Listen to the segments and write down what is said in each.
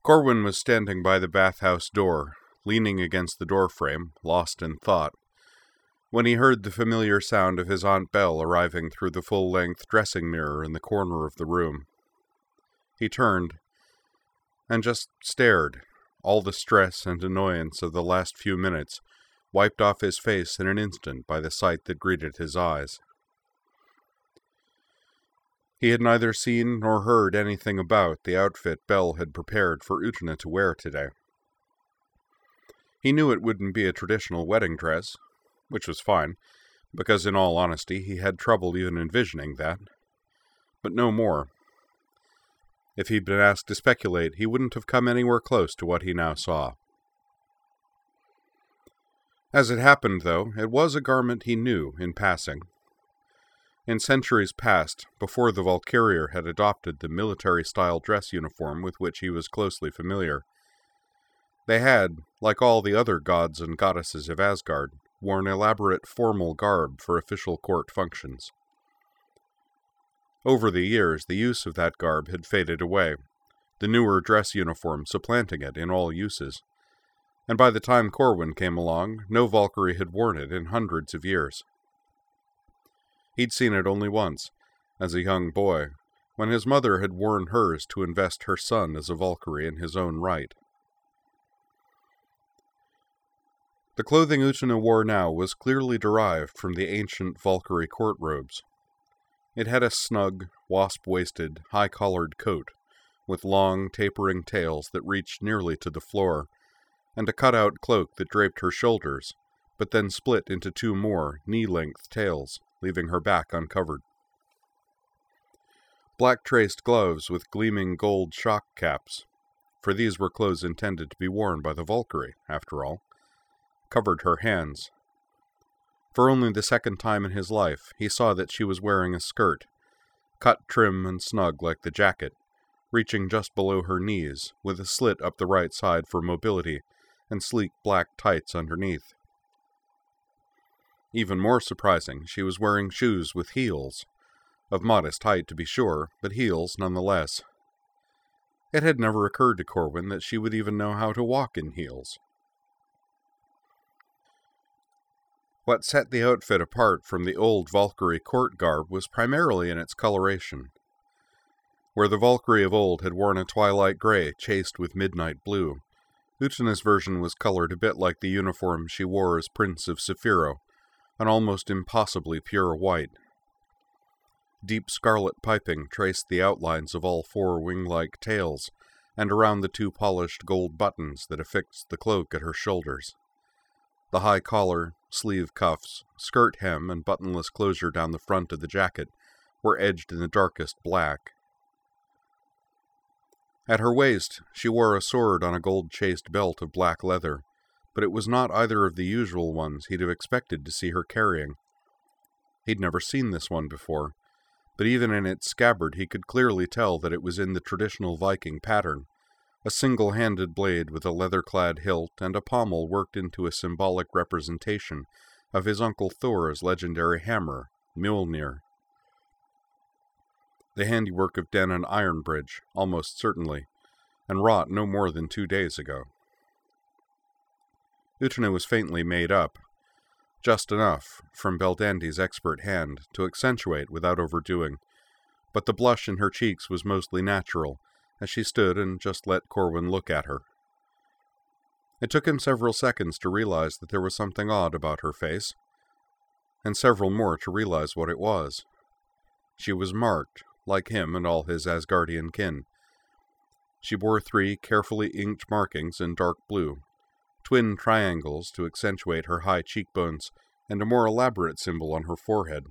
Corwin was standing by the bathhouse door, leaning against the doorframe, lost in thought, when he heard the familiar sound of his Aunt Belle arriving through the full-length dressing mirror in the corner of the room. He turned, and just stared, all the stress and annoyance of the last few minutes wiped off his face in an instant by the sight that greeted his eyes. He had neither seen nor heard anything about the outfit Belle had prepared for Utena to wear today. He knew it wouldn't be a traditional wedding dress, which was fine, because in all honesty he had trouble even envisioning that. But no more. If he'd been asked to speculate, he wouldn't have come anywhere close to what he now saw. As it happened, though, it was a garment he knew in passing. In centuries past, before the Valkyrier had adopted the military-style dress uniform with which he was closely familiar, they had, like all the other gods and goddesses of Asgard, worn elaborate formal garb for official court functions. Over the years, the use of that garb had faded away, the newer dress uniform supplanting it in all uses, and by the time Corwin came along, no Valkyrie had worn it in hundreds of years. He'd seen it only once, as a young boy, when his mother had worn hers to invest her son as a Valkyrie in his own right. The clothing Utena wore now was clearly derived from the ancient Valkyrie court robes. It had a snug, wasp-waisted, high-collared coat, with long, tapering tails that reached nearly to the floor, and a cut-out cloak that draped her shoulders, but then split into two more, knee-length tails, leaving her back uncovered. Black-traced gloves with gleaming gold shock caps, for these were clothes intended to be worn by the Valkyrie, after all, covered her hands. For only the second time in his life, he saw that she was wearing a skirt, cut trim and snug like the jacket, reaching just below her knees, with a slit up the right side for mobility, and sleek black tights underneath. Even more surprising, she was wearing shoes with heels, of modest height to be sure, but heels nonetheless. It had never occurred to Corwin that she would even know how to walk in heels. What set the outfit apart from the old Valkyrie court garb was primarily in its coloration. Where the Valkyrie of old had worn a twilight gray chased with midnight blue, Utena's version was colored a bit like the uniform she wore as Prince of Saphiro, an almost impossibly pure white. Deep scarlet piping traced the outlines of all four wing-like tails, and around the two polished gold buttons that affixed the cloak at her shoulders. The high collar, sleeve cuffs, skirt hem, and buttonless closure down the front of the jacket were edged in the darkest black. At her waist, she wore a sword on a gold-chased belt of black leather, but it was not either of the usual ones he'd have expected to see her carrying. He'd never seen this one before, but even in its scabbard he could clearly tell that it was in the traditional Viking pattern, a single-handed blade with a leather-clad hilt and a pommel worked into a symbolic representation of his Uncle Thor's legendary hammer, Mjolnir. The handiwork of Denon Ironbridge, almost certainly, and wrought no more than 2 days ago. Utena was faintly made up, just enough, from Beldandi's expert hand, to accentuate without overdoing, but the blush in her cheeks was mostly natural, as she stood and just let Corwin look at her. It took him several seconds to realize that there was something odd about her face, and several more to realize what it was. She was marked, like him and all his Asgardian kin. She bore 3 carefully inked markings in dark blue, twin triangles to accentuate her high cheekbones, and a more elaborate symbol on her forehead.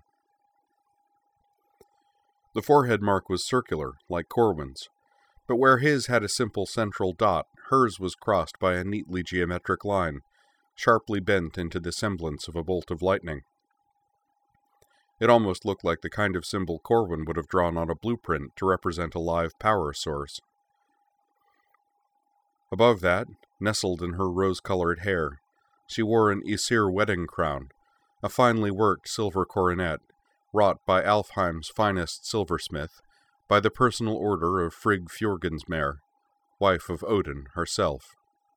The forehead mark was circular, like Corwin's, but where his had a simple central dot, hers was crossed by a neatly geometric line, sharply bent into the semblance of a bolt of lightning. It almost looked like the kind of symbol Corwin would have drawn on a blueprint to represent a live power source. Above that, nestled in her rose-colored hair, she wore an Aesir wedding crown, a finely worked silver coronet, wrought by Alfheim's finest silversmith, by the personal order of Frigg Fjorgensmere, wife of Odin herself.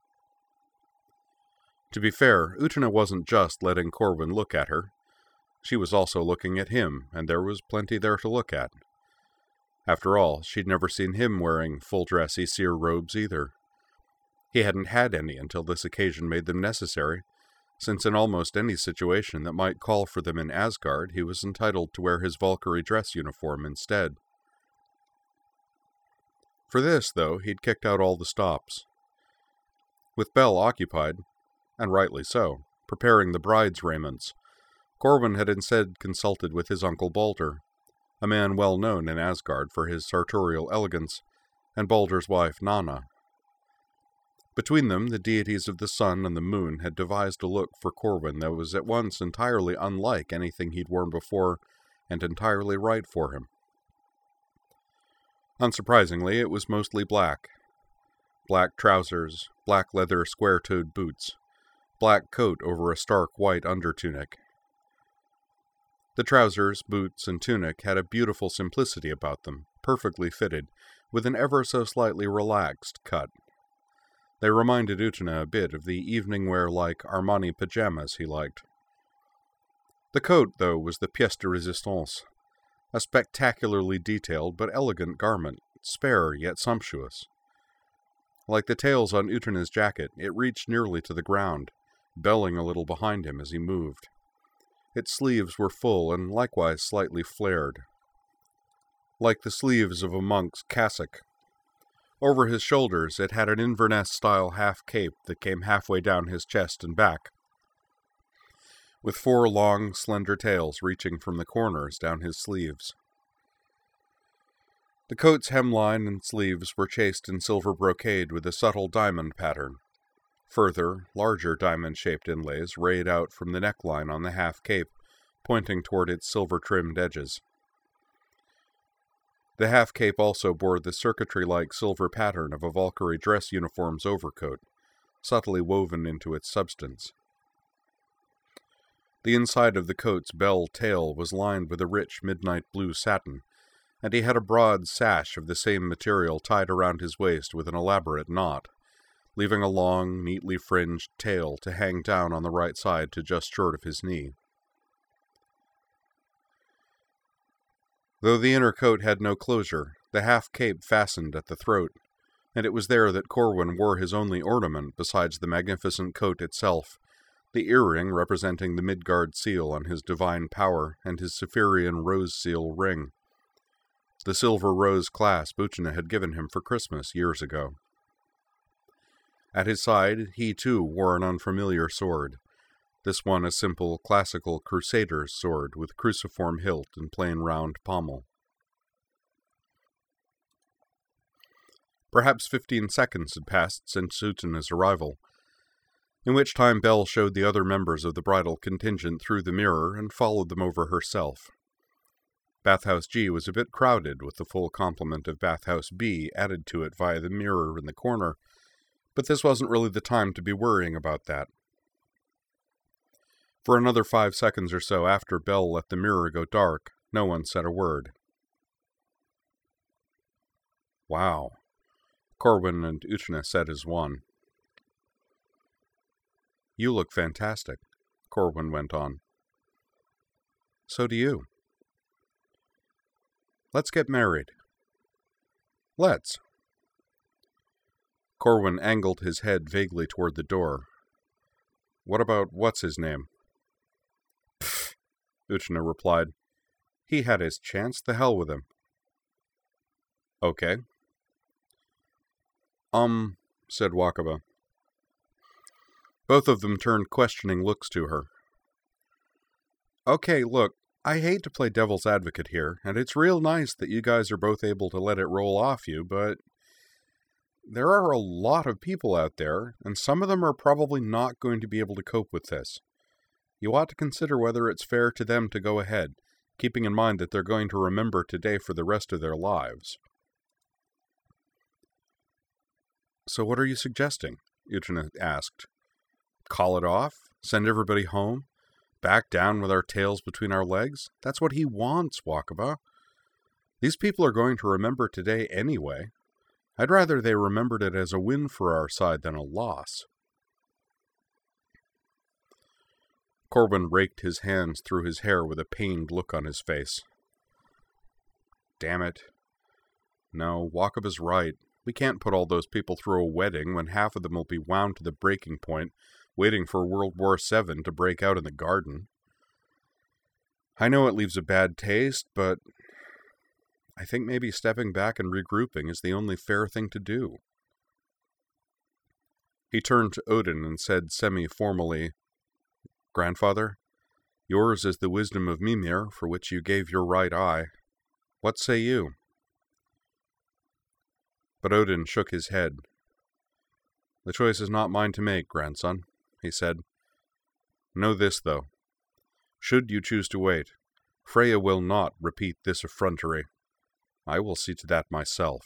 To be fair, Utena wasn't just letting Corwin look at her. She was also looking at him, and there was plenty there to look at. After all, she'd never seen him wearing full-dress Aesir robes either. He hadn't had any until this occasion made them necessary, since in almost any situation that might call for them in Asgard, he was entitled to wear his Valkyrie dress uniform instead. For this, though, he'd kicked out all the stops. With Bel occupied, and rightly so, preparing the bride's raiments, Corwin had instead consulted with his uncle Balder, a man well known in Asgard for his sartorial elegance, and Balder's wife Nanna. Between them, the deities of the sun and the moon had devised a look for Corwin that was at once entirely unlike anything he'd worn before, and entirely right for him. Unsurprisingly, it was mostly black. Black trousers, black leather square-toed boots, black coat over a stark white undertunic. The trousers, boots, and tunic had a beautiful simplicity about them, perfectly fitted, with an ever so slightly relaxed cut. They reminded Utena a bit of the evening wear-like Armani pajamas he liked. The coat, though, was the pièce de résistance, a spectacularly detailed but elegant garment, spare yet sumptuous. Like the tails on Utena's jacket, it reached nearly to the ground, belling a little behind him as he moved. Its sleeves were full and likewise slightly flared, like the sleeves of a monk's cassock. Over his shoulders it had an Inverness-style half-cape that came halfway down his chest and back, with 4 long, slender tails reaching from the corners down his sleeves. The coat's hemline and sleeves were chased in silver brocade with a subtle diamond pattern. Further, larger diamond-shaped inlays rayed out from the neckline on the half-cape, pointing toward its silver-trimmed edges. The half-cape also bore the circuitry-like silver pattern of a Valkyrie dress uniform's overcoat, subtly woven into its substance. The inside of the coat's bell tail was lined with a rich midnight blue satin, and he had a broad sash of the same material tied around his waist with an elaborate knot, leaving a long, neatly fringed tail to hang down on the right side to just short of his knee. Though the inner coat had no closure, the half-cape fastened at the throat, and it was there that Corwin wore his only ornament besides the magnificent coat itself, the earring representing the Midgard seal on his divine power and his Saphirian rose seal ring, the silver rose clasp Utena had given him for Christmas years ago. At his side, he too wore an unfamiliar sword, this one a simple, classical crusader's sword with cruciform hilt and plain round pommel. Perhaps 15 seconds had passed since Utena's arrival, in which time Bel showed the other members of the bridal contingent through the mirror and followed them over herself. Bathhouse G was a bit crowded with the full complement of Bathhouse B added to it via the mirror in the corner, but this wasn't really the time to be worrying about that. For another 5 seconds or so after Bel let the mirror go dark, no one said a word. Wow, Corwin and Utena said as one. You look fantastic, Corwin went on. So do you. Let's get married. Let's. Corwin angled his head vaguely toward the door. What about what's-his-name? Pfft, Utena replied. He had his chance, the hell with him. Okay. Said Wakaba. Both of them turned questioning looks to her. Okay, look, I hate to play devil's advocate here, and it's real nice that you guys are both able to let it roll off you, but there are a lot of people out there, and some of them are probably not going to be able to cope with this. You ought to consider whether it's fair to them to go ahead, keeping in mind that they're going to remember today for the rest of their lives. So what are you suggesting? Utena asked. Call it off? Send everybody home? Back down with our tails between our legs? That's what he wants, Wakaba. These people are going to remember today anyway. I'd rather they remembered it as a win for our side than a loss. Corwin raked his hands through his hair with a pained look on his face. Damn it. No, Wakaba's right. We can't put all those people through a wedding when half of them will be wound to the breaking point, waiting for World War VII to break out in the garden. I know it leaves a bad taste, but I think maybe stepping back and regrouping is the only fair thing to do. He turned to Odin and said semi-formally, Grandfather, yours is the wisdom of Mimir, for which you gave your right eye. What say you? But Odin shook his head. The choice is not mine to make, grandson, he said. Know this, though. Should you choose to wait, Freya will not repeat this effrontery. I will see to that myself.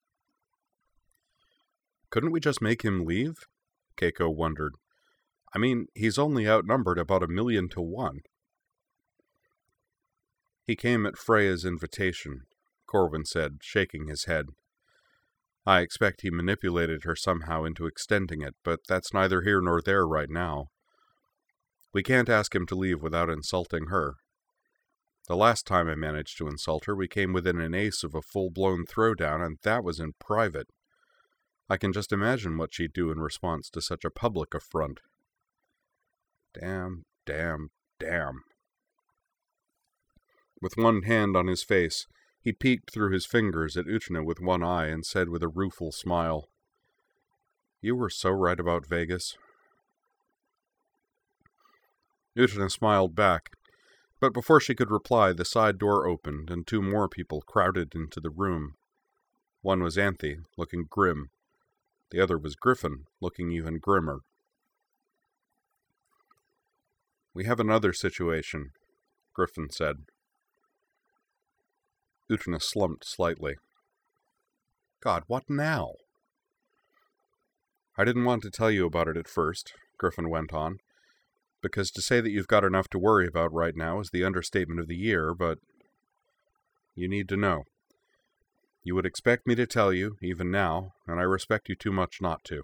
Couldn't we just make him leave? Keiko wondered. I mean, he's only outnumbered about 1,000,000 to 1. He came at Freya's invitation, Corwin said, shaking his head. I expect he manipulated her somehow into extending it, but that's neither here nor there right now. We can't ask him to leave without insulting her. The last time I managed to insult her, we came within an ace of a full-blown throwdown, and that was in private. I can just imagine what she'd do in response to such a public affront. Damn, damn, damn. With one hand on his face, he peeked through his fingers at Utena with one eye and said with a rueful smile, You were so right about Vegas. Utena smiled back, but before she could reply, the side door opened and 2 more people crowded into the room. One was Anthe, looking grim. The other was Griffin, looking even grimmer. We have another situation, Griffin said. Utena slumped slightly. God, what now? I didn't want to tell you about it at first, Griffin went on, because to say that you've got enough to worry about right now is the understatement of the year, but you need to know. You would expect me to tell you, even now, and I respect you too much not to.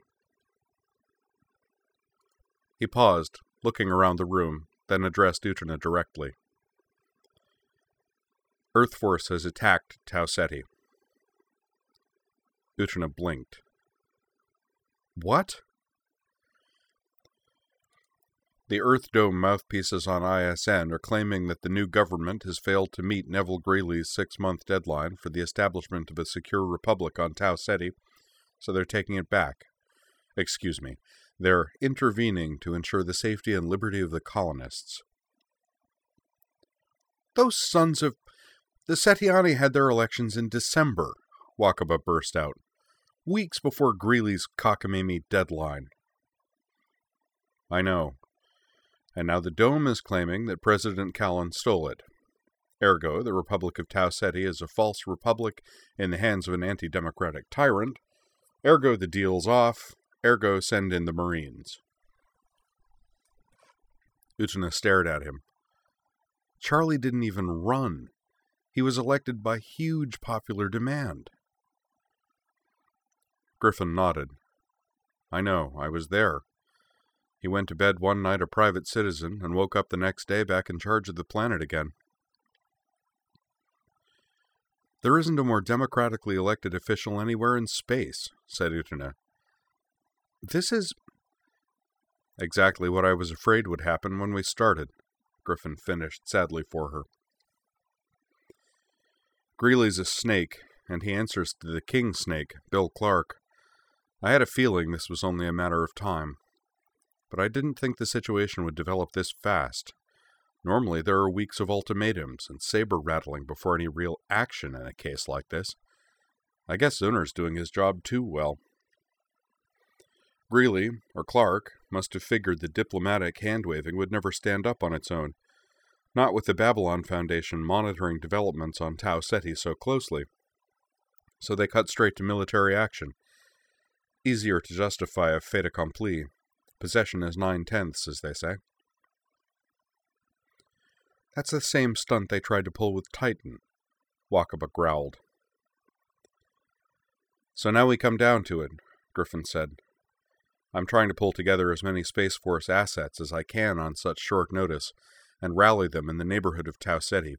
He paused, looking around the room, then addressed Utena directly. Earth Force has attacked Tau Ceti. Utena blinked. What? The Earth Dome mouthpieces on ISN are claiming that the new government has failed to meet Neville Greeley's 6-month deadline for the establishment of a secure republic on Tau Ceti, so they're taking it back. Excuse me. They're intervening to ensure the safety and liberty of the colonists. Those sons of... The Setiani had their elections in December, Wakaba burst out, weeks before Greeley's cockamamie deadline. I know. And now the Dome is claiming that President Callan stole it. Ergo, the Republic of Tau Ceti is a false republic in the hands of an anti-democratic tyrant. Ergo, the deal's off. Ergo, send in the Marines. Utena stared at him. Charlie didn't even run. He was elected by huge popular demand. Griffin nodded. I know, I was there. He went to bed one night a private citizen and woke up the next day back in charge of the planet again. There isn't a more democratically elected official anywhere in space, said Utena. This is exactly what I was afraid would happen when we started, Griffin finished sadly for her. Greeley's a snake, and he answers to the king snake, Bill Clark. I had a feeling this was only a matter of time. But I didn't think the situation would develop this fast. Normally there are weeks of ultimatums and saber-rattling before any real action in a case like this. I guess Zuner's doing his job too well. Greeley, or Clark, must have figured the diplomatic hand-waving would never stand up on its own, not with the Babylon Foundation monitoring developments on Tau Ceti so closely. So they cut straight to military action. Easier to justify a fait accompli. Possession is 9/10, as they say. That's the same stunt they tried to pull with Titan, Wakaba growled. So now we come down to it, Griffin said. I'm trying to pull together as many Space Force assets as I can on such short notice, and rally them in the neighborhood of Tau Ceti.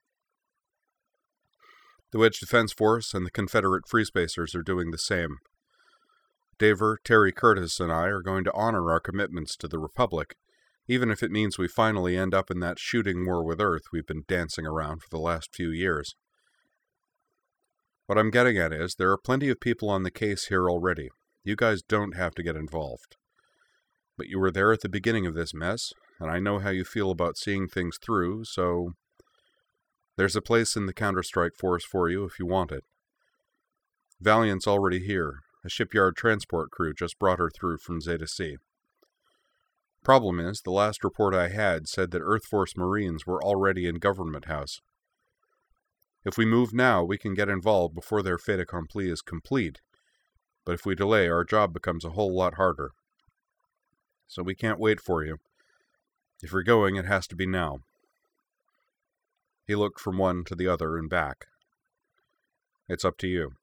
The Wedge Defense Force and the Confederate Free Spacers are doing the same. Daver, Terry Curtis, and I are going to honor our commitments to the Republic, even if it means we finally end up in that shooting war with Earth we've been dancing around for the last few years. What I'm getting at is, there are plenty of people on the case here already. You guys don't have to get involved. But you were there at the beginning of this mess, and I know how you feel about seeing things through, so there's a place in the Counter-Strike Force for you if you want it. Valiant's already here. A shipyard transport crew just brought her through from Zeta C. Problem is, the last report I had said that Earth Force Marines were already in Government House. If we move now, we can get involved before their fait accompli is complete, but if we delay, our job becomes a whole lot harder. So we can't wait for you. If you're going, it has to be now. He looked from one to the other and back. It's up to you.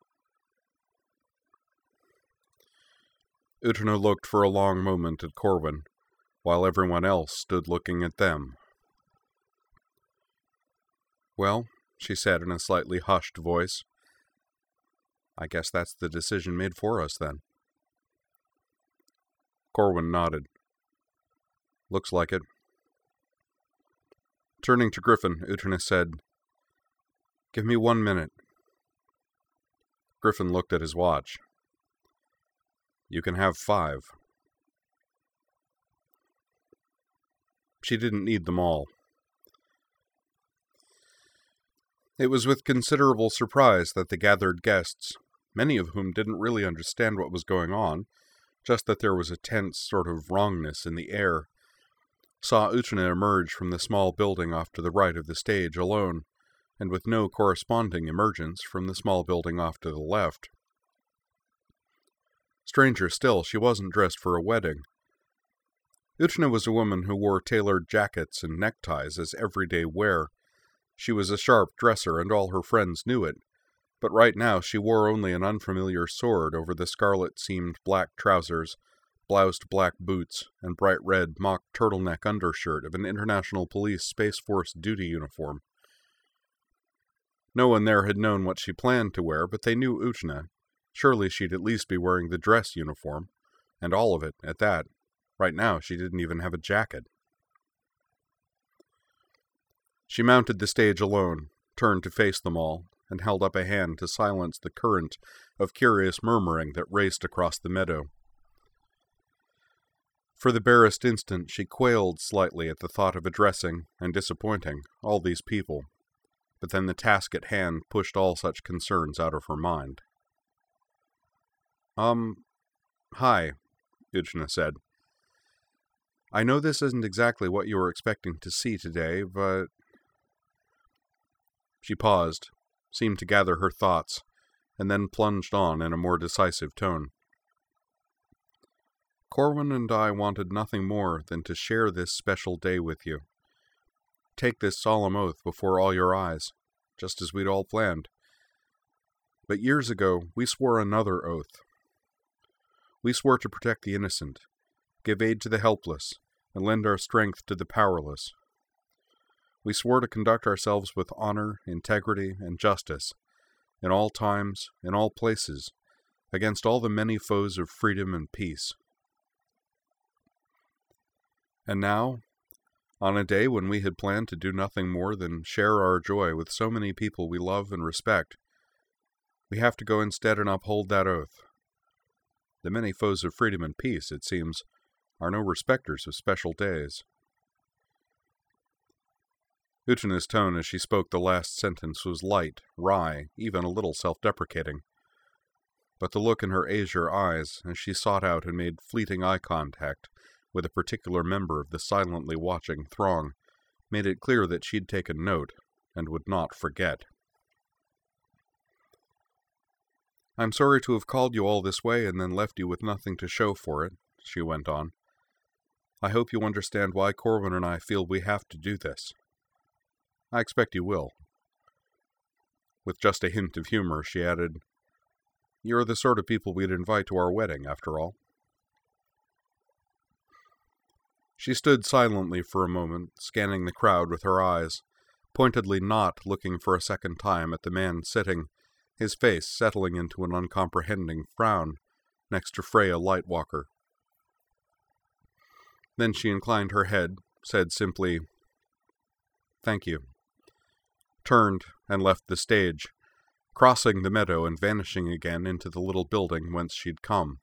Utena looked for a long moment at Corwin, while everyone else stood looking at them. Well, she said in a slightly hushed voice, I guess that's the decision made for us, then. Corwin nodded. Looks like it. Turning to Griffin, Utena said, Give me 1 minute. Griffin looked at his watch. You can have 5. She didn't need them all. It was with considerable surprise that the gathered guests, many of whom didn't really understand what was going on, just that there was a tense sort of wrongness in the air, saw Utena emerge from the small building off to the right of the stage alone, and with no corresponding emergence from the small building off to the left. Stranger still, she wasn't dressed for a wedding. Utena was a woman who wore tailored jackets and neckties as everyday wear. She was a sharp dresser, and all her friends knew it, but right now she wore only an unfamiliar sword over the scarlet-seamed black trousers, bloused black boots, and bright red mock turtleneck undershirt of an International Police Space Force duty uniform. No one there had known what she planned to wear, but they knew Utena. Surely she'd at least be wearing the dress uniform, and all of it, at that. Right now, she didn't even have a jacket. She mounted the stage alone, turned to face them all, and held up a hand to silence the current of curious murmuring that raced across the meadow. For the barest instant, she quailed slightly at the thought of addressing, and disappointing, all these people, but then the task at hand pushed all such concerns out of her mind. Hi, Utena said. I know this isn't exactly what you were expecting to see today, but... She paused, seemed to gather her thoughts, and then plunged on in a more decisive tone. Corwin and I wanted nothing more than to share this special day with you. Take this solemn oath before all your eyes, just as we'd all planned. But years ago, we swore another oath. We swore to protect the innocent, give aid to the helpless, and lend our strength to the powerless. We swore to conduct ourselves with honor, integrity, and justice, in all times, in all places, against all the many foes of freedom and peace. And now, on a day when we had planned to do nothing more than share our joy with so many people we love and respect, we have to go instead and uphold that oath. The many foes of freedom and peace, it seems, are no respecters of special days. Utena's tone as she spoke the last sentence was light, wry, even a little self-deprecating. But the look in her azure eyes, as she sought out and made fleeting eye contact with a particular member of the silently watching throng, made it clear that she'd taken note, and would not forget. I'm sorry to have called you all this way and then left you with nothing to show for it, she went on. I hope you understand why Corwin and I feel we have to do this. I expect you will. With just a hint of humor, she added, You're the sort of people we'd invite to our wedding, after all. She stood silently for a moment, scanning the crowd with her eyes, pointedly not looking for a second time at the man sitting, his face settling into an uncomprehending frown, next to Freya Lightwalker. Then she inclined her head, said simply, "Thank you," turned and left the stage, crossing the meadow and vanishing again into the little building whence she'd come.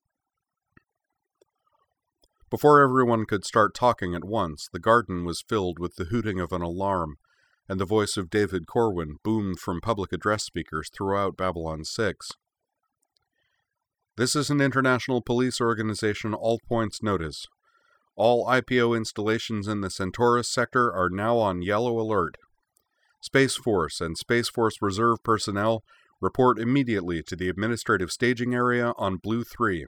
Before everyone could start talking at once, the garden was filled with the hooting of an alarm, and the voice of David Corwin boomed from public address speakers throughout Babylon 6. "This is an international police organization. All points notice. All IPO installations in the Centaurus sector are now on yellow alert. Space Force and Space Force Reserve personnel report immediately to the administrative staging area on Blue 3.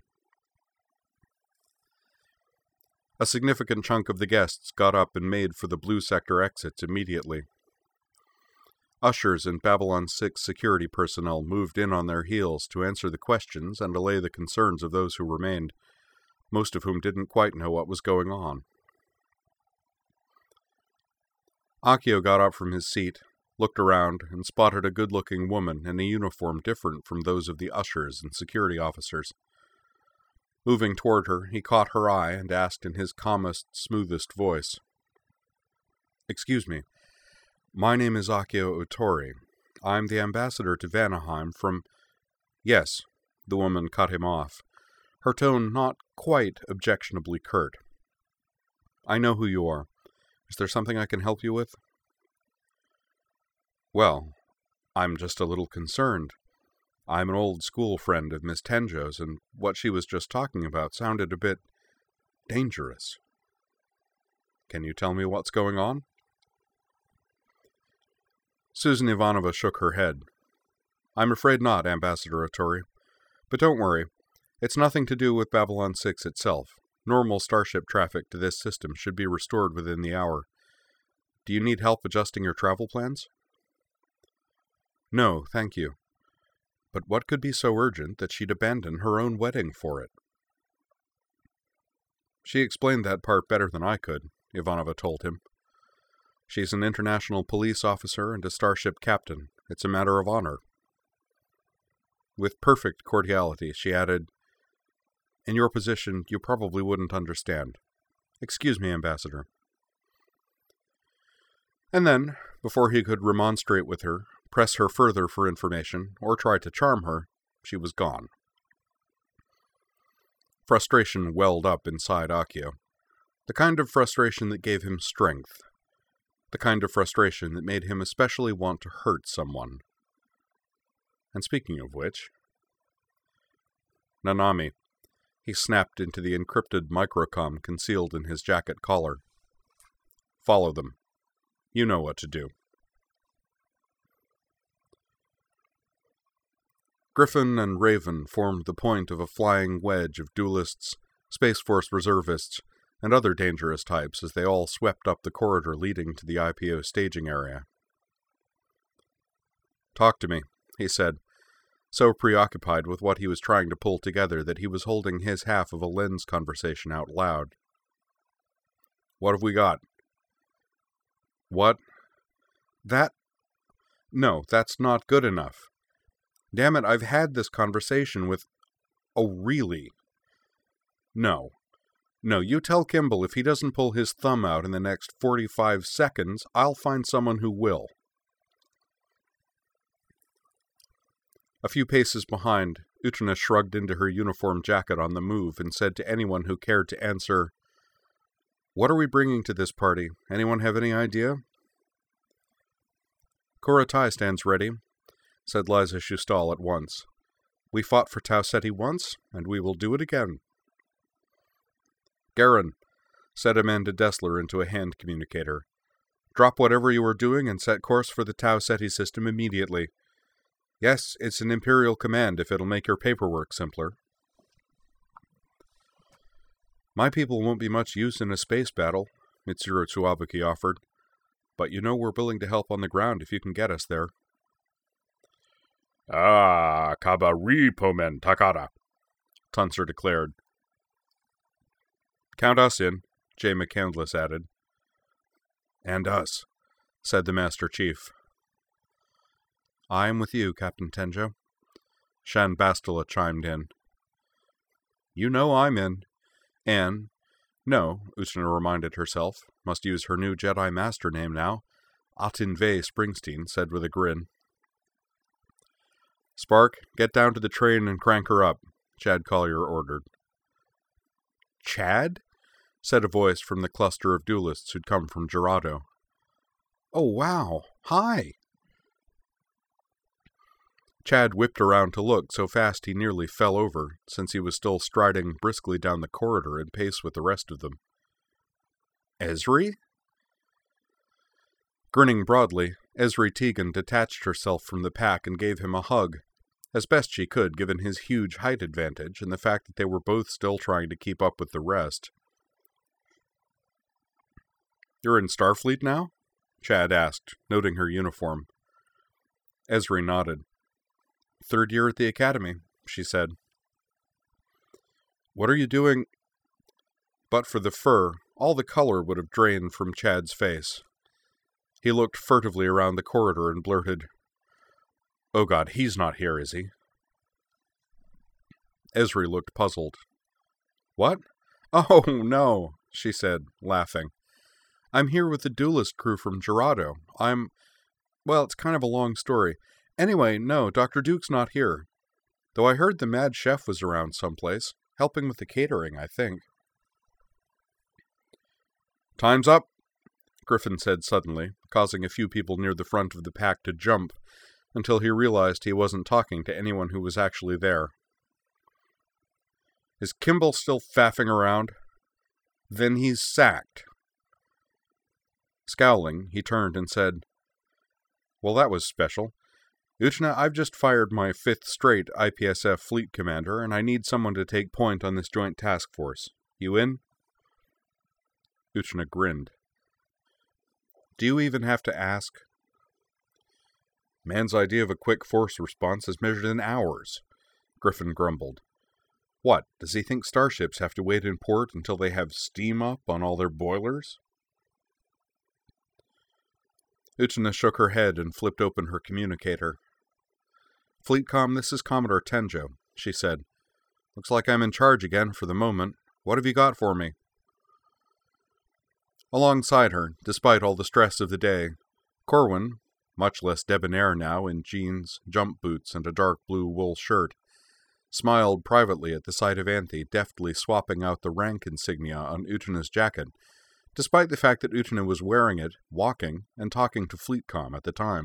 A significant chunk of the guests got up and made for the Blue Sector exits immediately. Ushers and Babylon 6 security personnel moved in on their heels to answer the questions and allay the concerns of those who remained, most of whom didn't quite know what was going on. Accio got up from his seat, looked around, and spotted a good-looking woman in a uniform different from those of the ushers and security officers. Moving toward her, he caught her eye and asked in his calmest, smoothest voice, "Excuse me, my name is Accio Otori. I'm the ambassador to Vanaheim from—" "Yes," the woman cut him off, her tone not quite objectionably curt. "I know who you are. Is there something I can help you with?" "Well, I'm just a little concerned. I'm an old school friend of Miss Tenjo's, and what she was just talking about sounded a bit dangerous. Can you tell me what's going on?" Susan Ivanova shook her head. "I'm afraid not, Ambassador Otori. But don't worry. It's nothing to do with Babylon 6 itself. Normal starship traffic to this system should be restored within the hour. Do you need help adjusting your travel plans?" "No, thank you. But what could be so urgent that she'd abandon her own wedding for it?" "She explained that part better than I could," Ivanova told him. "She's an international police officer and a starship captain. It's a matter of honor." With perfect cordiality, she added, "In your position, you probably wouldn't understand. Excuse me, Ambassador." And then, before he could remonstrate with her, press her further for information, or try to charm her, she was gone. Frustration welled up inside Accio. The kind of frustration that gave him strength. The kind of frustration that made him especially want to hurt someone. And speaking of which... "Nanami," he snapped into the encrypted microcom concealed in his jacket collar. "Follow them. You know what to do." Griffin and Raven formed the point of a flying wedge of duelists, Space Force reservists, and other dangerous types as they all swept up the corridor leading to the IPO staging area. "Talk to me," he said, so preoccupied with what he was trying to pull together that he was holding his half of a lens conversation out loud. "What have we got?" "What? That? No, that's not good enough. Damn it, I've had this conversation with... Oh, really? No, you tell Kimball if he doesn't pull his thumb out in the next 45 seconds, I'll find someone who will." A few paces behind, Utena shrugged into her uniform jacket on the move and said to anyone who cared to answer, "What are we bringing to this party? Anyone have any idea?" "Koratai stands ready," said Liza Shustal at once. "We fought for Tau Ceti once, and we will do it again." "Garen," said Amanda Dessler into a hand communicator. "Drop whatever you are doing and set course for the Tau Ceti system immediately. Yes, it's an Imperial command if it'll make your paperwork simpler." "My people won't be much use in a space battle," Mitsuru Tsuwabuki offered. "But you know we're willing to help on the ground if you can get us there." Ah, Kabaripomen Takara, Tuncer declared. Count us in, Jay McCandless added. And us, said the Master Chief. I am with you, Captain Tenjo, Shan Bastila chimed in. You know I'm in. And, no, Utena reminded herself, must use her new Jedi Master name now. Atinvei Springsteen said with a grin. Spark, get down to the train and crank her up, Chad Collier ordered. Chad? Said a voice from the cluster of duelists who'd come from Gerado. Oh, wow. Hi. Chad whipped around to look so fast he nearly fell over, since he was still striding briskly down the corridor in pace with the rest of them. Ezri? Grinning broadly, Ezri Tegan detached herself from the pack and gave him a hug, as best she could given his huge height advantage and the fact that they were both still trying to keep up with the rest. You're in Starfleet now? Chad asked, noting her uniform. Ezri nodded. 3rd year at the Academy, she said. What are you doing? But for the fur, all the color would have drained from Chad's face. He looked furtively around the corridor and blurted, Oh God, he's not here, is he? Ezri looked puzzled. What? Oh, no, she said, laughing. I'm here with the duelist crew from Gerado. Well, it's kind of a long story. Anyway, no, Dr. Duke's not here. Though I heard the Mad Chef was around someplace, helping with the catering, I think. Time's up, Griffin said suddenly, causing a few people near the front of the pack to jump, until he realized he wasn't talking to anyone who was actually there. Is Kimball still faffing around? Then he's sacked. Scowling, he turned and said, Well, that was special. Utena, I've just fired my 5th straight IPSF fleet commander, and I need someone to take point on this joint task force. You in? Utena grinned. Do you even have to ask? Man's idea of a quick force response is measured in hours, Griffin grumbled. What, does he think starships have to wait in port until they have steam up on all their boilers? Utena shook her head and flipped open her communicator. Fleetcom, this is Commodore Tenjo, she said. Looks like I'm in charge again for the moment. What have you got for me? Alongside her, despite all the stress of the day, Corwin, much less debonair now in jeans, jump boots, and a dark blue wool shirt, smiled privately at the sight of Anthe deftly swapping out the rank insignia on Utena's jacket, despite the fact that Utena was wearing it, walking, and talking to Fleetcom at the time.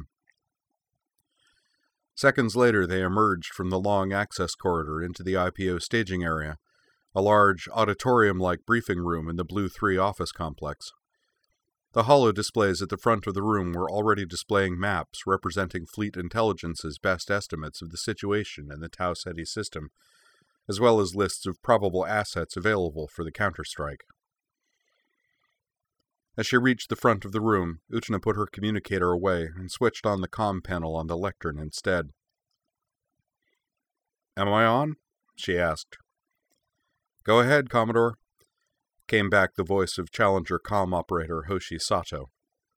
Seconds later, they emerged from the long access corridor into the IPO staging area, a large, auditorium-like briefing room in the Blue 3 office complex. The holo displays at the front of the room were already displaying maps representing Fleet Intelligence's best estimates of the situation in the Tau Ceti system, as well as lists of probable assets available for the counterstrike. As she reached the front of the room, Utena put her communicator away and switched on the comm panel on the lectern instead. Am I on? She asked. Go ahead, Commodore, came back the voice of Challenger comm operator Hoshi Sato.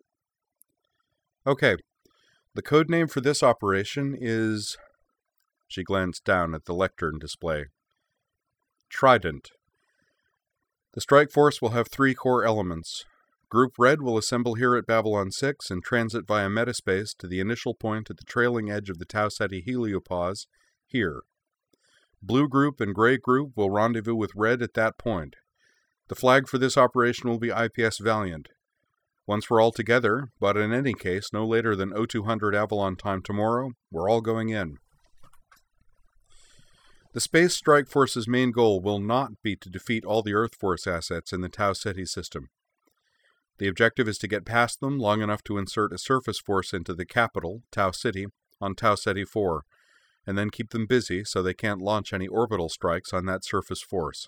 Okay, the code name for this operation is... She glanced down at the lectern display. Trident. The strike force will have 3 core elements. Group Red will assemble here at Babylon 6 and transit via metaspace to the initial point at the trailing edge of the Tau Ceti heliopause, here. Blue Group and Gray Group will rendezvous with Red at that point. The flag for this operation will be IPS Valiant. Once we're all together, but in any case no later than 0200 Avalon time tomorrow, we're all going in. The Space Strike Force's main goal will not be to defeat all the Earth Force assets in the Tau Ceti system. The objective is to get past them long enough to insert a surface force into the capital, Tau Ceti, on Tau Ceti 4, and then keep them busy so they can't launch any orbital strikes on that surface force.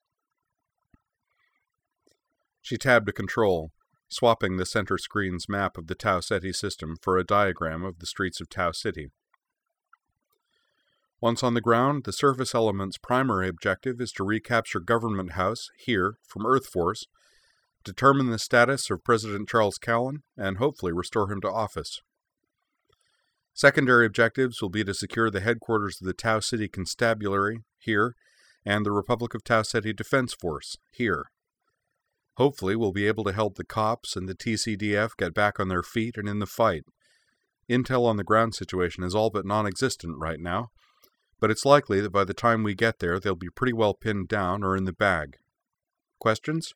She tabbed a control, swapping the center screen's map of the Tau Ceti system for a diagram of the streets of Tau Ceti. Once on the ground, the surface element's primary objective is to recapture Government House, here, from Earth Force, determine the status of President Charles Callan, and hopefully restore him to office. Secondary objectives will be to secure the headquarters of the Tau City Constabulary, here, and the Republic of Tau Ceti Defense Force, here. Hopefully, we'll be able to help the cops and the TCDF get back on their feet and in the fight. Intel on the ground situation is all but non-existent right now, but it's likely that by the time we get there, they'll be pretty well pinned down or in the bag. Questions?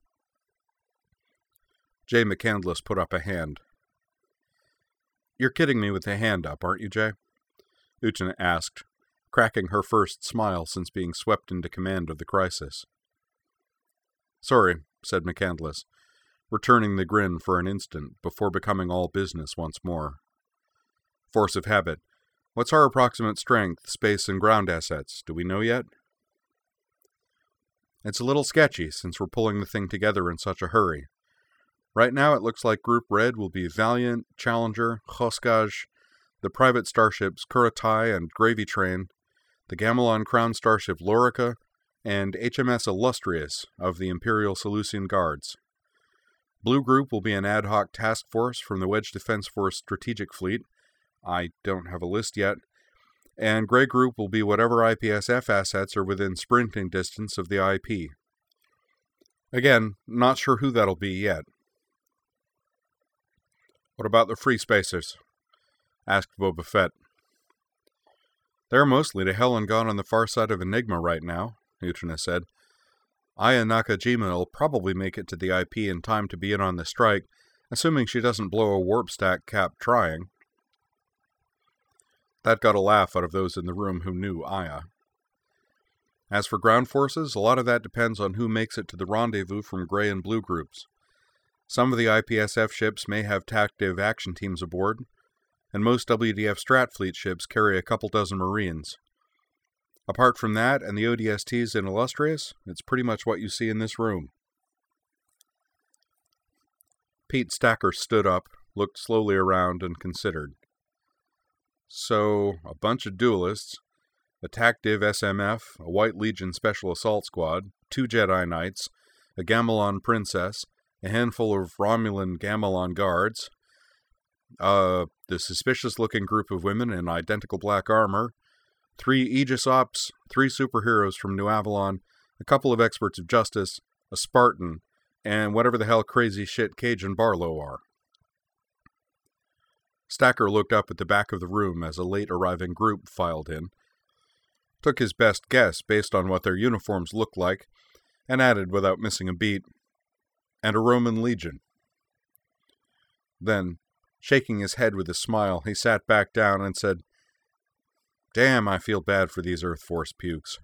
Jay McCandless put up a hand. You're kidding me with the hand up, aren't you, Jay? Utena asked, cracking her first smile since being swept into command of the crisis. Sorry, said McCandless, returning the grin for an instant before becoming all business once more. Force of habit. What's our approximate strength, space, and ground assets? Do we know yet? It's a little sketchy since we're pulling the thing together in such a hurry. Right now it looks like Group Red will be Valiant, Challenger, Hoskaj, the private starships Kuratai and Gravy Train, the Gamelon Crown starship Lorica, and HMS Illustrious of the Imperial Seleucian Guards. Blue Group will be an ad hoc task force from the Wedge Defense Force Strategic Fleet. I don't have a list yet. And Grey Group will be whatever IPSF assets are within sprinting distance of the IP. Again, not sure who that'll be yet. What about the Free Spacers? Asked Boba Fett. They're mostly to hell and gone on the far side of Enigma right now, Utena said. Aya Nakajima will probably make it to the IP in time to be in on the strike, assuming she doesn't blow a warp stack cap trying. That got a laugh out of those in the room who knew Aya. As for ground forces, a lot of that depends on who makes it to the rendezvous from Grey and Blue groups. Some of the IPSF ships may have tactive action teams aboard, and most WDF Strat Fleet ships carry a couple dozen Marines. Apart from that and the ODSTs in Illustrious, it's pretty much what you see in this room. Pete Stacker stood up, looked slowly around, and considered. So, a bunch of duelists, a TACTIV SMF, a White Legion Special Assault Squad, 2 Jedi Knights, a Gamelon Princess, a handful of Romulan Gamelon Guards, the suspicious-looking group of women in identical black armor, 3 Aegis Ops, 3 superheroes from New Avalon, a couple of experts of justice, a Spartan, and whatever the hell crazy shit Cage and Barlow are. Stacker looked up at the back of the room as a late-arriving group filed in, took his best guess based on what their uniforms looked like, and added without missing a beat, and a Roman legion. Then, shaking his head with a smile, he sat back down and said, Damn, I feel bad for these Earth Force pukes.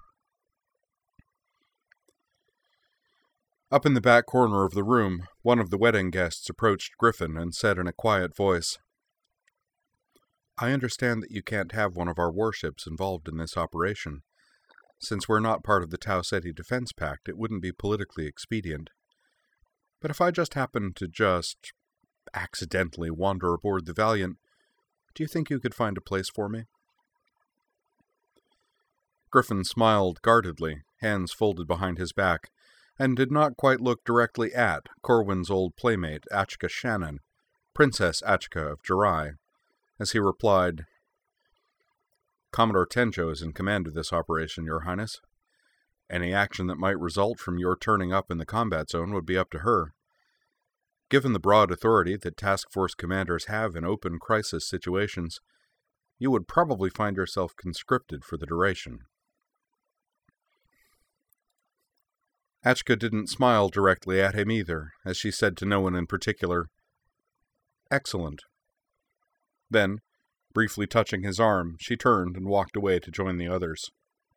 Up in the back corner of the room, one of the wedding guests approached Griffin and said in a quiet voice, I understand that you can't have one of our warships involved in this operation. Since we're not part of the Tau Ceti Defense Pact, it wouldn't be politically expedient. But if I just happened to accidentally wander aboard the Valiant, do you think you could find a place for me? Griffin smiled guardedly, hands folded behind his back, and did not quite look directly at Corwin's old playmate, Achka Shannon, Princess Achka of Jirai, as he replied, Commodore Tenjo is in command of this operation, Your Highness. Any action that might result from your turning up in the combat zone would be up to her. Given the broad authority that task force commanders have in open crisis situations, you would probably find yourself conscripted for the duration. Achka didn't smile directly at him either, as she said to no one in particular, Excellent. Then, briefly touching his arm, she turned and walked away to join the others.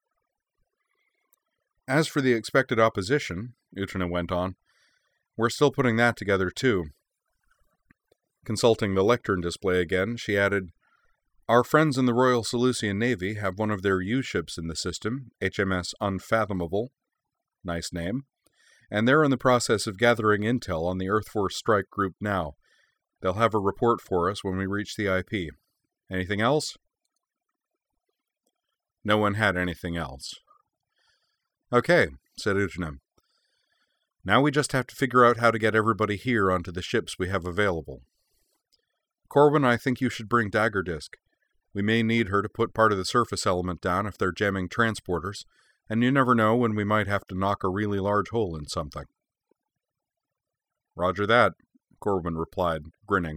As for the expected opposition, Utena went on, we're still putting that together too. Consulting the lectern display again, she added, Our friends in the Royal Seleucian Navy have one of their U-ships in the system, HMS Unfathomable, nice name, and they're in the process of gathering intel on the Earth Force strike group now. They'll have a report for us when we reach the IP. Anything else? No one had anything else. "Okay," said Utana. "Now we just have to figure out how to get everybody here onto the ships we have available. Corwin, I think you should bring Dagger Disc. We may need her to put part of the surface element down if they're jamming transporters, and you never know when we might have to knock a really large hole in something." "Roger that," Corwin replied, grinning.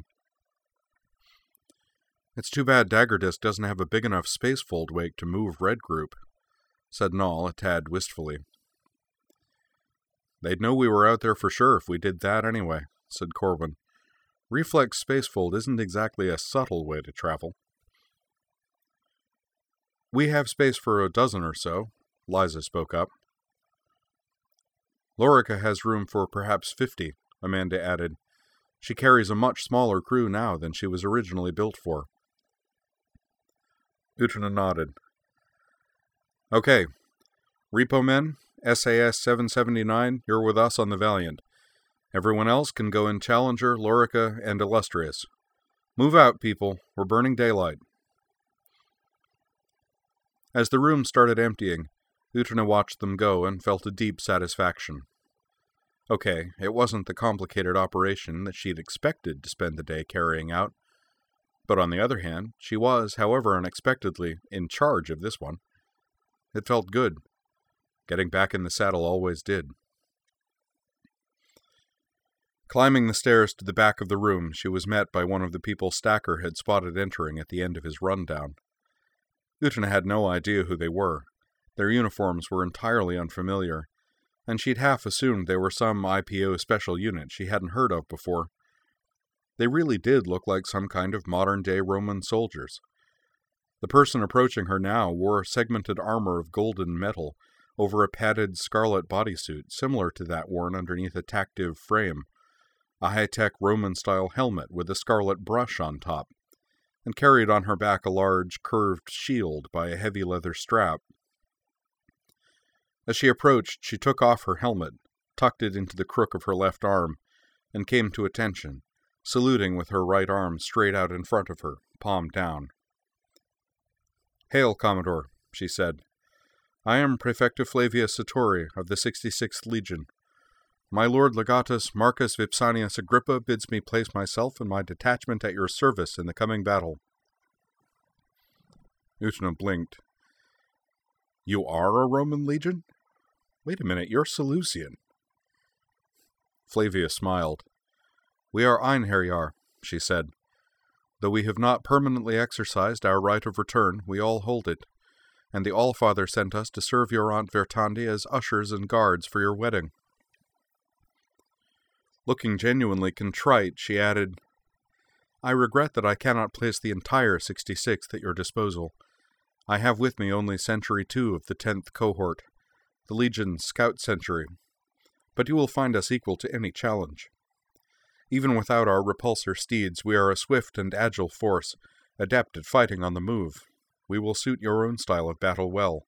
"It's too bad Dagger Disc doesn't have a big enough spacefold wake to move Red Group," said Nall a tad wistfully. "They'd know we were out there for sure if we did that anyway," said Corwin. "Reflex spacefold isn't exactly a subtle way to travel." "We have space for a dozen or so," Liza spoke up. "Lorica has room for perhaps 50, Amanda added. "She carries a much smaller crew now than she was originally built for." Utana nodded. "Okay. Repo men, SAS 779, you're with us on the Valiant. Everyone else can go in Challenger, Lorica, and Illustrious. Move out, people. We're burning daylight." As the room started emptying, Utana watched them go and felt a deep satisfaction. Okay, it wasn't the complicated operation that she'd expected to spend the day carrying out, but on the other hand, she was, however unexpectedly, in charge of this one. It felt good. Getting back in the saddle always did. Climbing the stairs to the back of the room, she was met by one of the people Stacker had spotted entering at the end of his rundown. Utana had no idea who they were. Their uniforms were entirely unfamiliar, and she'd half assumed they were some IPO special unit she hadn't heard of before. They really did look like some kind of modern-day Roman soldiers. The person approaching her now wore segmented armor of golden metal over a padded scarlet bodysuit similar to that worn underneath a tactive frame, a high-tech Roman-style helmet with a scarlet brush on top, and carried on her back a large, curved shield by a heavy leather strap. As she approached, she took off her helmet, tucked it into the crook of her left arm, and came to attention, saluting with her right arm straight out in front of her, palm down. "Hail, Commodore," she said. "I am Praefecta Flavia Satori of the 66th Legion. My Lord Legatus Marcus Vipsanius Agrippa bids me place myself and my detachment at your service in the coming battle." Utana blinked. "You are a Roman legion? Wait a minute, you're Seleucian." Flavia smiled. "We are Einherjar," she said. "Though we have not permanently exercised our right of return, we all hold it, and the Allfather sent us to serve your Aunt Vertandi as ushers and guards for your wedding." Looking genuinely contrite, she added, "I regret that I cannot place the entire 66th at your disposal. I have with me only Century 2 of the 10th cohort, the Legion's Scout Century, but you will find us equal to any challenge. Even without our repulsor steeds, we are a swift and agile force, adept at fighting on the move. We will suit your own style of battle well."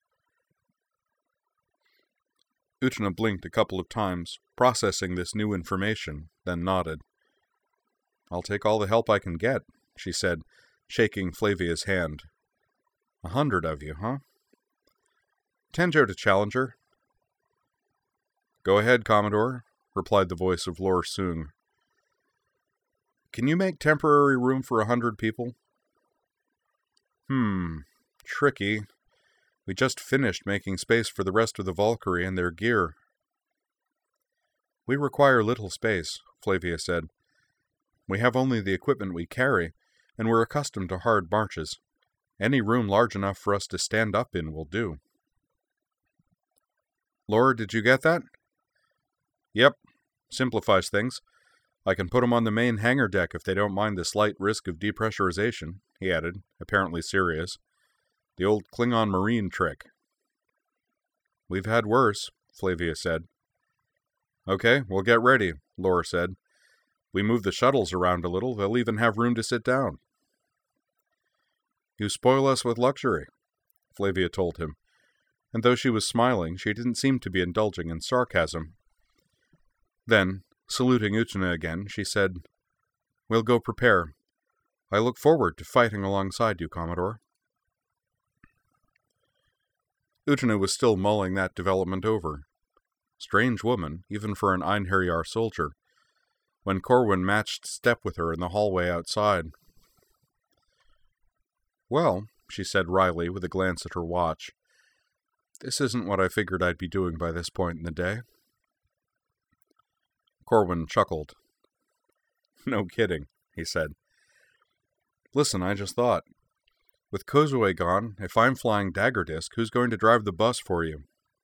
Utana blinked a couple of times, processing this new information, then nodded. "I'll take all the help I can get," she said, shaking Flavia's hand. 100 of you, huh? Tenjo to Challenger. "Go ahead, Commodore," replied the voice of Lor Sung. "Can you make temporary room for 100 people?" Tricky. We just finished making space for the rest of the Valkyrie and their gear." "We require little space," Flavia said. "We have only the equipment we carry, and we're accustomed to hard marches. Any room large enough for us to stand up in will do." "Laura, did you get that?" "Yep. Simplifies things. I can put them on the main hangar deck if they don't mind the slight risk of depressurization," he added, apparently serious. "The old Klingon Marine trick." "We've had worse," Flavia said. "Okay, we'll get ready," Laura said. "We move the shuttles around a little, they'll even have room to sit down." "You spoil us with luxury," Flavia told him, and though she was smiling, she didn't seem to be indulging in sarcasm. Then, saluting Utana again, she said, "We'll go prepare. I look forward to fighting alongside you, Commodore." Utena was still mulling that development over. Strange woman, even for an Einherjar soldier, when Corwin matched step with her in the hallway outside. "Well," she said wryly with a glance at her watch, "this isn't what I figured I'd be doing by this point in the day." Corwin chuckled. "No kidding," he said. "Listen, I just thought, with Kozue gone, if I'm flying Dagger Disc, who's going to drive the bus for you?"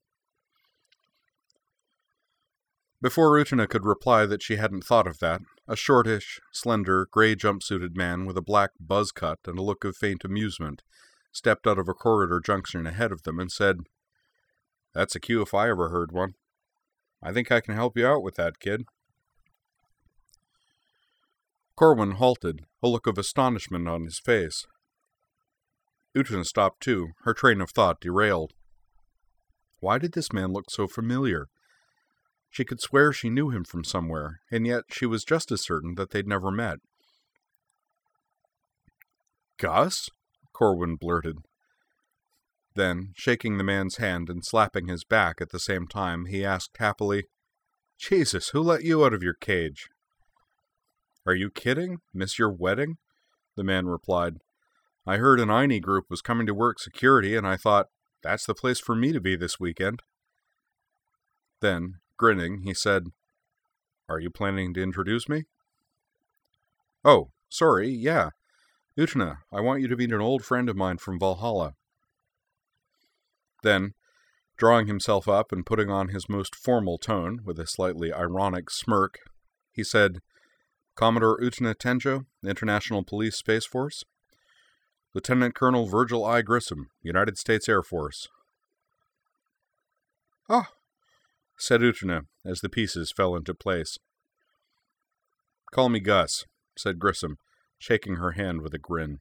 Before Utena could reply that she hadn't thought of that, a shortish, slender, gray jumpsuited man with a black buzz cut and a look of faint amusement stepped out of a corridor junction ahead of them and said, "That's a cue if I ever heard one. I think I can help you out with that, kid." Corwin halted, a look of astonishment on his face. Utena stopped too, her train of thought derailed. Why did this man look so familiar? She could swear she knew him from somewhere, and yet she was just as certain that they'd never met. "Gus?" Corwin blurted. Then, shaking the man's hand and slapping his back at the same time, he asked happily, "Jesus, who let you out of your cage?" "Are you kidding? Miss your wedding?" the man replied. "I heard an Aini group was coming to work security, and I thought, that's the place for me to be this weekend." Then, grinning, he said, "Are you planning to introduce me?" "Oh, sorry, yeah. Utena, I want you to meet an old friend of mine from Valhalla." Then, drawing himself up and putting on his most formal tone with a slightly ironic smirk, he said, "Commodore Utena Tenjo, International Police Space Force. Lieutenant Colonel Virgil I. Grissom, United States Air Force." "Ah," said Utena as the pieces fell into place. "Call me Gus," said Grissom, shaking her hand with a grin.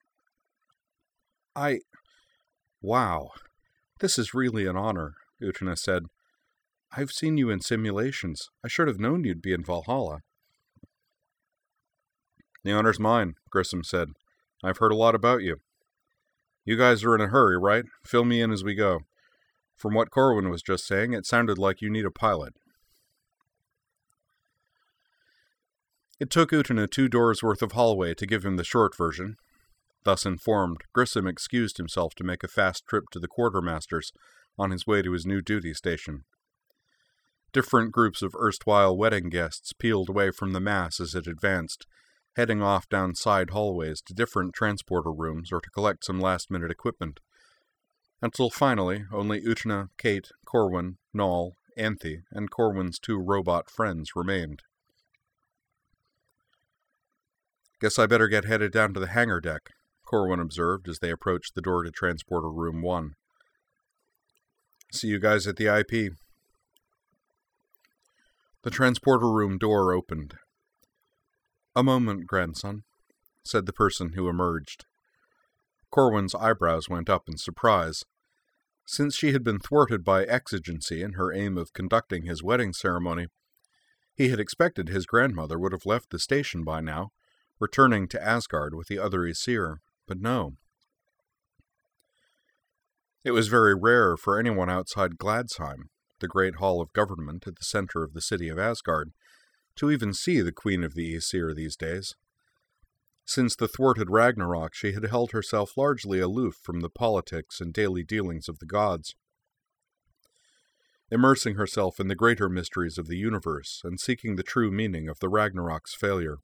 Wow, this is really an honor," Utena said. "I've seen you in simulations. I should have known you'd be in Valhalla." "The honor's mine," Grissom said. "I've heard a lot about you. You guys are in a hurry, right? Fill me in as we go. From what Corwin was just saying, it sounded like you need a pilot." It took Utena 2 doors worth of hallway to give him the short version. Thus informed, Grissom excused himself to make a fast trip to the quartermaster's on his way to his new duty station. Different groups of erstwhile wedding guests peeled away from the mass as it advanced, heading off down side hallways to different transporter rooms or to collect some last-minute equipment, until finally only Utena, Kate, Corwin, Nall, Anthe, and Corwin's 2 robot friends remained. "Guess I better get headed down to the hangar deck," Corwin observed as they approached the door to Transporter Room 1. "See you guys at the IP." The transporter room door opened. "A moment, grandson," said the person who emerged. Corwin's eyebrows went up in surprise. Since she had been thwarted by exigency in her aim of conducting his wedding ceremony, he had expected his grandmother would have left the station by now, returning to Asgard with the other Aesir, but no. It was very rare for anyone outside Gladsheim, the great hall of government at the center of the city of Asgard, to even see the Queen of the Aesir these days. Since the thwarted Ragnarok, she had held herself largely aloof from the politics and daily dealings of the gods, immersing herself in the greater mysteries of the universe and seeking the true meaning of the Ragnarok's failure.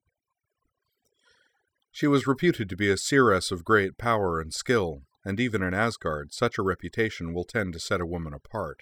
She was reputed to be a seeress of great power and skill, and even in Asgard, such a reputation will tend to set a woman apart.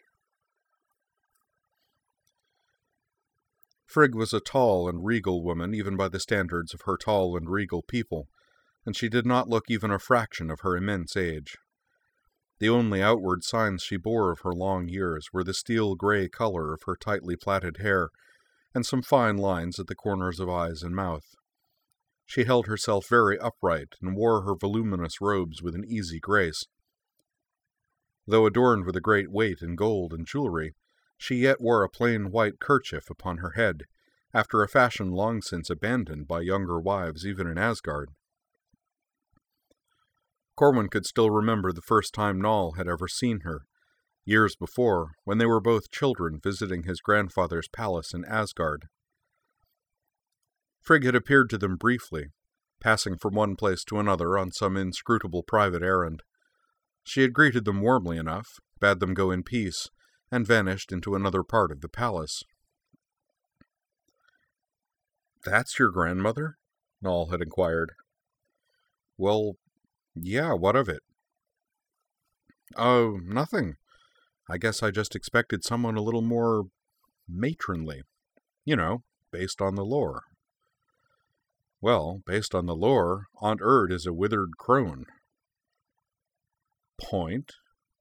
Frigg was a tall and regal woman even by the standards of her tall and regal people, and she did not look even a fraction of her immense age. The only outward signs she bore of her long years were the steel-gray color of her tightly plaited hair and some fine lines at the corners of eyes and mouth. She held herself very upright and wore her voluminous robes with an easy grace. Though adorned with a great weight in gold and jewelry, she yet wore a plain white kerchief upon her head, after a fashion long since abandoned by younger wives even in Asgard. Corwin could still remember the first time Nall had ever seen her, years before, when they were both children visiting his grandfather's palace in Asgard. Frigg had appeared to them briefly, passing from one place to another on some inscrutable private errand. She had greeted them warmly enough, bade them go in peace, and vanished into another part of the palace. "That's your grandmother?" Noll had inquired. "Well, yeah, what of it?" "Oh, nothing. I guess I just expected someone a little more matronly. You know, based on the lore." "Well, based on the lore, Aunt Urd is a withered crone." "Point?"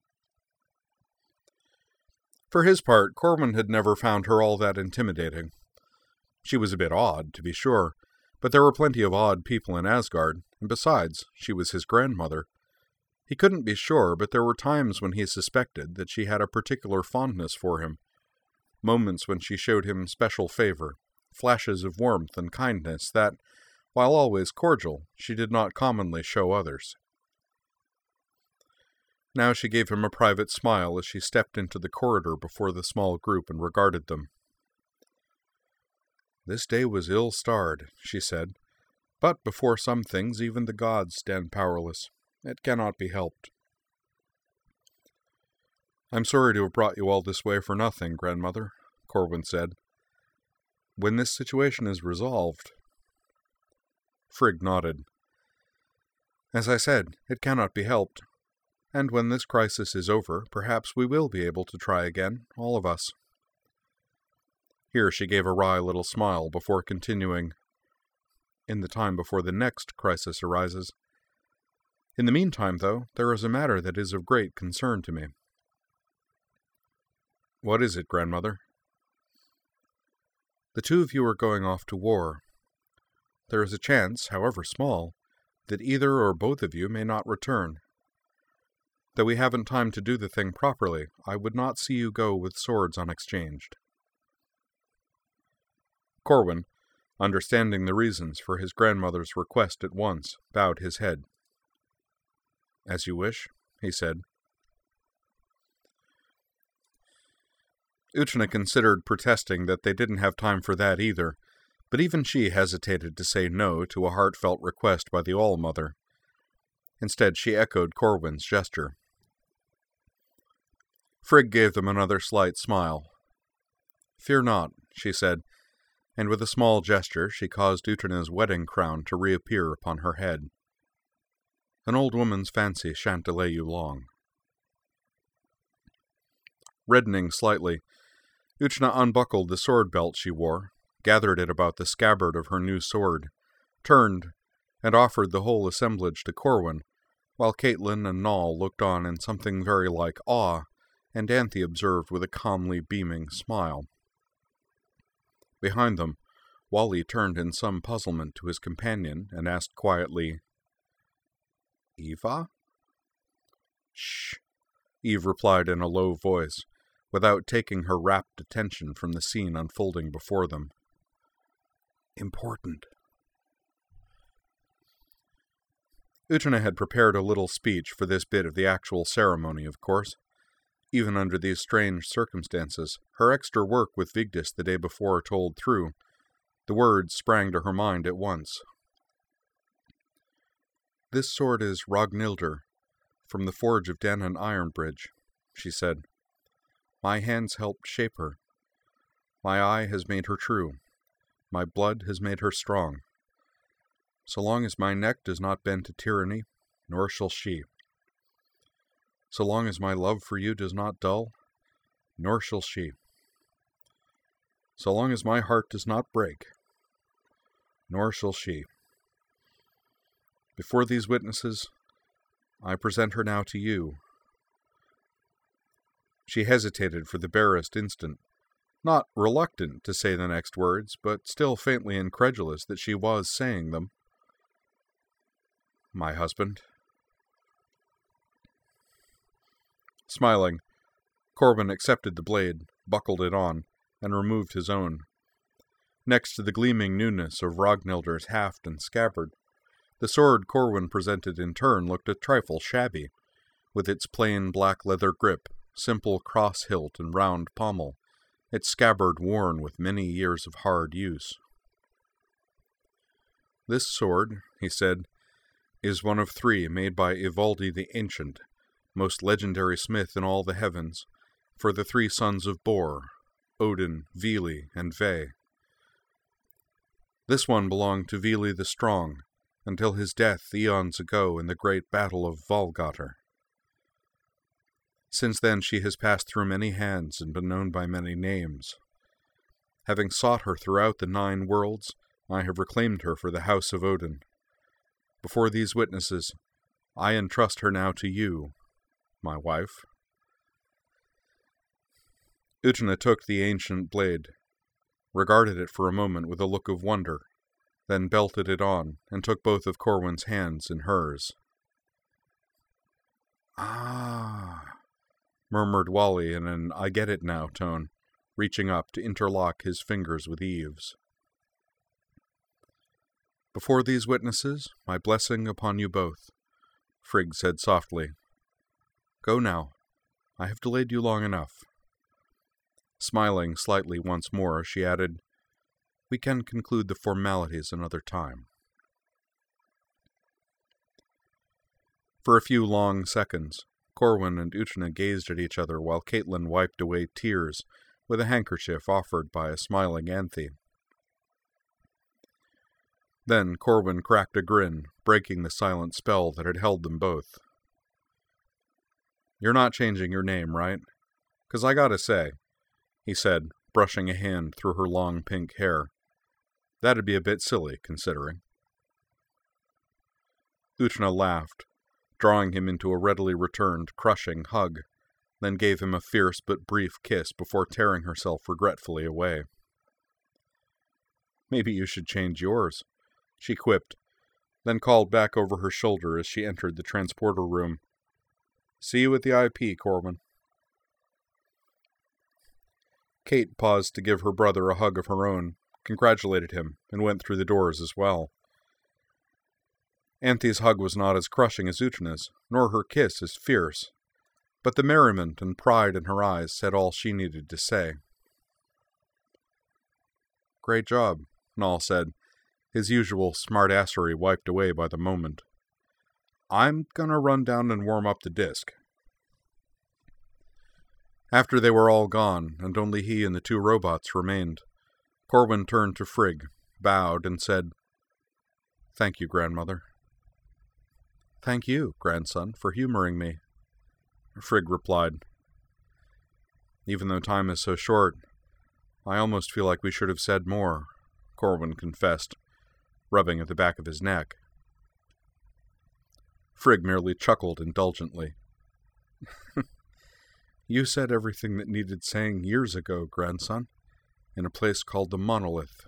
For his part, Corwin had never found her all that intimidating. She was a bit odd, to be sure, but there were plenty of odd people in Asgard, and besides, she was his grandmother. He couldn't be sure, but there were times when he suspected that she had a particular fondness for him, moments when she showed him special favor, flashes of warmth and kindness that, while always cordial, she did not commonly show others. Now she gave him a private smile as she stepped into the corridor before the small group and regarded them. "This day was ill-starred," she said, "but before some things even the gods stand powerless. It cannot be helped." "I'm sorry to have brought you all this way for nothing, grandmother," Corwin said. "When this situation is resolved—" Frigg nodded. "As I said, it cannot be helped. And when this crisis is over, perhaps we will be able to try again, all of us." Here she gave a wry little smile before continuing, "In the time before the next crisis arises. In the meantime, though, there is a matter that is of great concern to me." "What is it, grandmother?" "The two of you are going off to war. There is a chance, however small, that either or both of you may not return. Though we haven't time to do the thing properly, I would not see you go with swords unexchanged." Corwin, understanding the reasons for his grandmother's request at once, bowed his head. "As you wish," he said. Uchna considered protesting that they didn't have time for that either, but even she hesitated to say no to a heartfelt request by the All-Mother. Instead, she echoed Corwin's gesture. Frigg gave them another slight smile. "Fear not," she said, and with a small gesture she caused Utena's wedding crown to reappear upon her head. "An old woman's fancy shan't delay you long." Reddening slightly, Uchna unbuckled the sword belt she wore, gathered it about the scabbard of her new sword, turned, and offered the whole assemblage to Corwin, while Caitlin and Noll looked on in something very like awe, and Anthe observed with a calmly beaming smile. Behind them, Wally turned in some puzzlement to his companion and asked quietly, "Eva?" "Shh," Eve replied in a low voice, without taking her rapt attention from the scene unfolding before them. "Important." Utena had prepared a little speech for this bit of the actual ceremony, of course. Even under these strange circumstances, her extra work with Vigdis the day before told through. The words sprang to her mind at once. "This sword is Ragnhildr, from the forge of Danon Ironbridge," she said. "My hands helped shape her. My eye has made her true. My blood has made her strong. So long as my neck does not bend to tyranny, nor shall she. So long as my love for you does not dull, nor shall she. So long as my heart does not break, nor shall she. Before these witnesses, I present her now to you." She hesitated for the barest instant, not reluctant to say the next words, but still faintly incredulous that she was saying them. "My husband." Smiling, Corwin accepted the blade, buckled it on, and removed his own. Next to the gleaming newness of Ragnhildr's haft and scabbard, the sword Corwin presented in turn looked a trifle shabby, with its plain black leather grip simple cross-hilt and round pommel, its scabbard worn with many years of hard use. "This sword," he said, "is one of 3 made by Ivaldi the Ancient, most legendary smith in all the heavens, for the 3 sons of Bor, Odin, Vili, and Ve. This one belonged to Vili the Strong, until his death eons ago in the great battle of Valgater. Since then she has passed through many hands and been known by many names. Having sought her throughout the 9 worlds, I have reclaimed her for the House of Odin. Before these witnesses, I entrust her now to you, my wife." Utna took the ancient blade, regarded it for a moment with a look of wonder, then belted it on and took both of Corwin's hands in hers. "Ah," murmured Wally in an I-get-it-now tone, reaching up to interlock his fingers with Eve's. "Before these witnesses, my blessing upon you both," Frigg said softly. "Go now. I have delayed you long enough." Smiling slightly once more, she added, "We can conclude the formalities another time." For a few long seconds, Corwin and Utna gazed at each other while Caitlin wiped away tears with a handkerchief offered by a smiling Anthe. Then Corwin cracked a grin, breaking the silent spell that had held them both. "You're not changing your name, right? 'Cause I gotta say," he said, brushing a hand through her long pink hair, "that'd be a bit silly, considering." Utna laughed, drawing him into a readily returned, crushing hug, then gave him a fierce but brief kiss before tearing herself regretfully away. "Maybe you should change yours," she quipped, then called back over her shoulder as she entered the transporter room. "See you at the IP, Corwin." Kate paused to give her brother a hug of her own, congratulated him, and went through the doors as well. Anthe's hug was not as crushing as Utna's, nor her kiss as fierce, but the merriment and pride in her eyes said all she needed to say. "Great job," Nall said, his usual smartassery wiped away by the moment. "I'm gonna run down and warm up the disc." After they were all gone, and only he and the 2 robots remained, Corwin turned to Frigg, bowed, and said, "Thank you, grandmother." "Thank you, grandson, for humoring me," Frigg replied. "Even though time is so short, I almost feel like we should have said more," Corwin confessed, rubbing at the back of his neck. Frigg merely chuckled indulgently. "You said everything that needed saying years ago, grandson, in a place called the Monolith."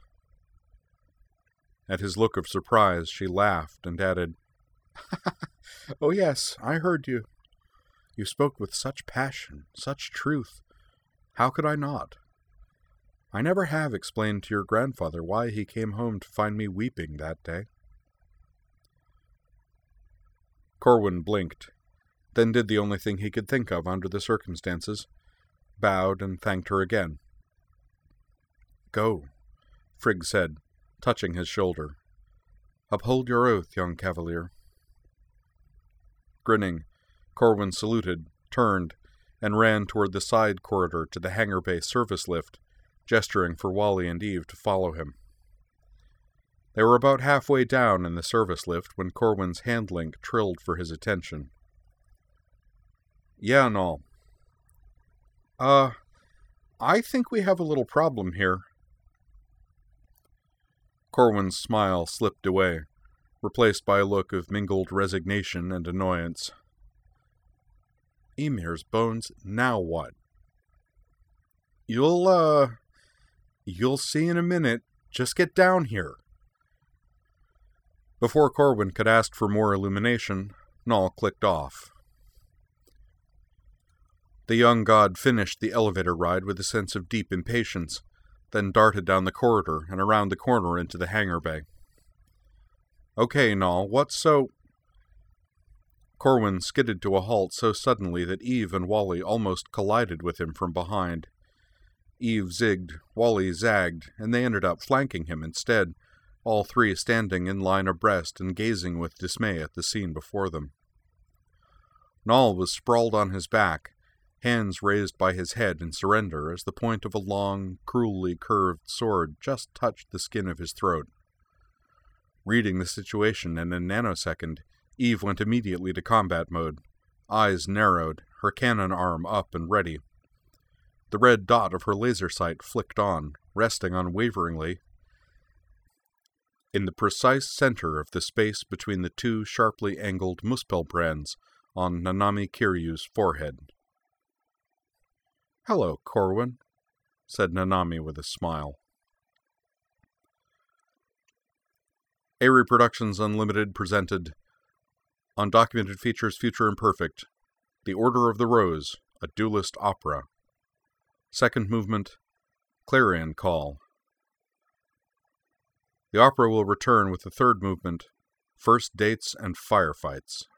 At his look of surprise, she laughed and added, "Oh yes, I heard you. You spoke with such passion, such truth. How could I not? I never have explained to your grandfather why he came home to find me weeping that day." Corwin blinked, then did the only thing he could think of under the circumstances, bowed and thanked her again. "Go," Frigg said, touching his shoulder. "Uphold your oath, young cavalier." Grinning, Corwin saluted, turned, and ran toward the side corridor to the hangar bay service lift, gesturing for Wally and Eve to follow him. They were about halfway down in the service lift when Corwin's handlink trilled for his attention. "Yeah, and all. I think we have a little problem here." Corwin's smile slipped away, replaced by a look of mingled resignation and annoyance. "Emir's bones, now what?" You'll see in a minute. Just get down here." Before Corwin could ask for more illumination, Nall clicked off. The young god finished the elevator ride with a sense of deep impatience, then darted down the corridor and around the corner into the hangar bay. "Okay, Nall, what's so—" Corwin skidded to a halt so suddenly that Eve and Wally almost collided with him from behind. Eve zigged, Wally zagged, and they ended up flanking him instead, all three standing in line abreast and gazing with dismay at the scene before them. Nall was sprawled on his back, hands raised by his head in surrender as the point of a long, cruelly curved sword just touched the skin of his throat. Reading the situation in a nanosecond, Eve went immediately to combat mode, eyes narrowed, her cannon arm up and ready. The red dot of her laser sight flicked on, resting unwaveringly in the precise center of the space between the two sharply angled Muspelbrands on Nanami Kiryu's forehead. "Hello, Corwin," said Nanami with a smile. Aerie Productions Unlimited presented Undocumented Features Future Imperfect, The Order of the Rose, a Duelist Opera. Second movement, Clarion Call. The opera will return with the third movement, First Dates and Firefights.